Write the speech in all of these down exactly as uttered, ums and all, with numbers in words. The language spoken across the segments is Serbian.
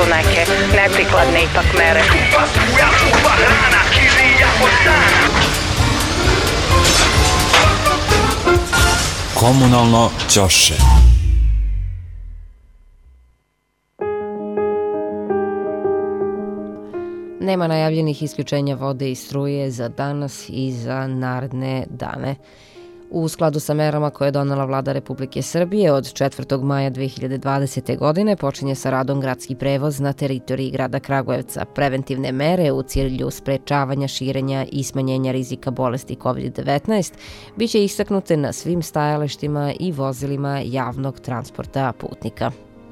su neke neprikladne ipak mere. Skupa struja, skupa hrana, kirija od dana. Komunalno ćoše. Nema najavljenih isključenja vode i struje za danas i za naredne dane. U skladu sa merama koje je donela Vlada Republike Srbije, od četvrtog maja dve hiljade dvadesete. godine počinje sa radom gradski prevoz na teritoriji grada Kragujevca. Preventivne mere u cilju sprečavanja širenja i smanjenja rizika bolesti kovid devetnaest biće istaknute na svim stajalištima i vozilima javnog transporta putnika.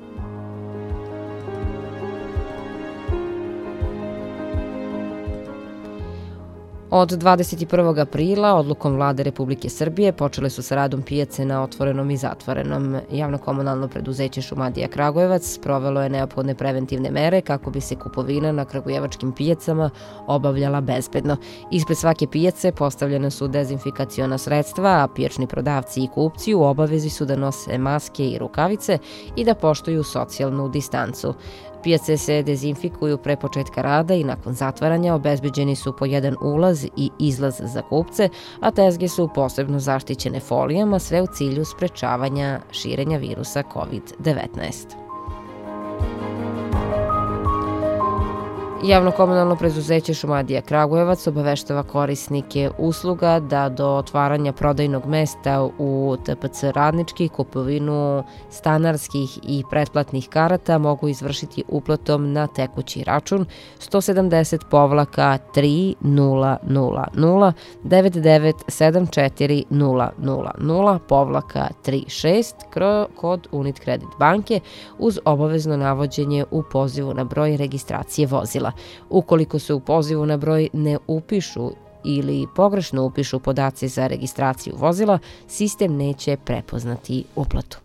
Od dvadeset prvog aprila odlukom Vlade Republike Srbije počele su sa radom pijace na otvorenom i zatvorenom. Javno-komunalno preduzeće Šumadija Kragujevac provelo je neophodne preventivne mere kako bi se kupovina na kragujevačkim pijacama obavljala bezbedno. Ispred svake pijace postavljene su dezinfikaciona sredstva, a pijačni prodavci i kupci u obavezi su da nose maske i rukavice i da poštuju socijalnu distancu. Pijace se dezinfikuju pre početka rada i nakon zatvaranja obezbeđeni su po jedan ulaz i izlaz za kupce, a tezge su posebno zaštićene folijama, sve u cilju sprečavanja širenja virusa kovid devetnaest. Javno-komunalno preduzeće Šumadija Kragujevac obaveštava korisnike usluga da do otvaranja prodajnog mesta u T P C Radnički kupovinu stanarskih i pretplatnih karata mogu izvršiti uplatom na tekući račun sto sedamdeset tri nula nula nula devet devet sedam četiri nula nula nula tri šest kod Unit Kredit banke uz obavezno navođenje u pozivu na broj registracije vozila. Ukoliko se u pozivu na broj ne upišu ili pogrešno upišu podaci za registraciju vozila, sistem neće prepoznati uplatu.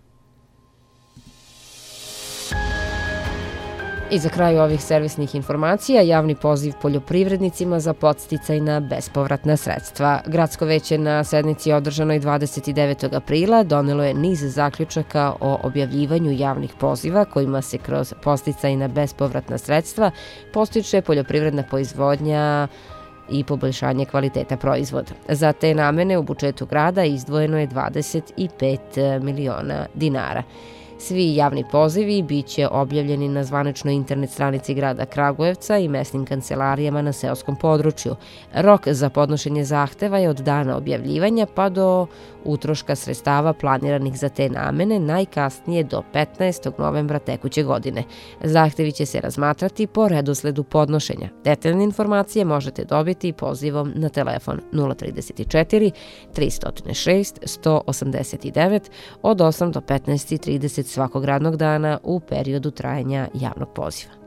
I za kraj ovih servisnih informacija, javni poziv poljoprivrednicima za podsticajna bespovratna sredstva. Gradsko veće na sednici održanoj dvadeset devetog aprila donelo je niz zaključaka o objavljivanju javnih poziva kojima se kroz podsticajna bespovratna sredstva postiče poljoprivredna proizvodnja i poboljšanje kvaliteta proizvoda. Za te namene u budžetu grada izdvojeno je dvadeset pet miliona dinara. Svi javni pozivi biće objavljeni na zvaničnoj internet stranici grada Kragujevca i mesnim kancelarijama na seoskom području. Rok za podnošenje zahteva je od dana objavljivanja pa do utroška sredstava planiranih za te namene najkasnije do petnaestog novembra tekuće godine. Zahtevi će se razmatrati po redosledu podnošenja. Detaljne informacije možete dobiti pozivom na telefon nula trideset četiri tristo šest sto osamdeset devet od osam do petnaest i trideset svakog radnog dana u periodu trajanja javnog poziva.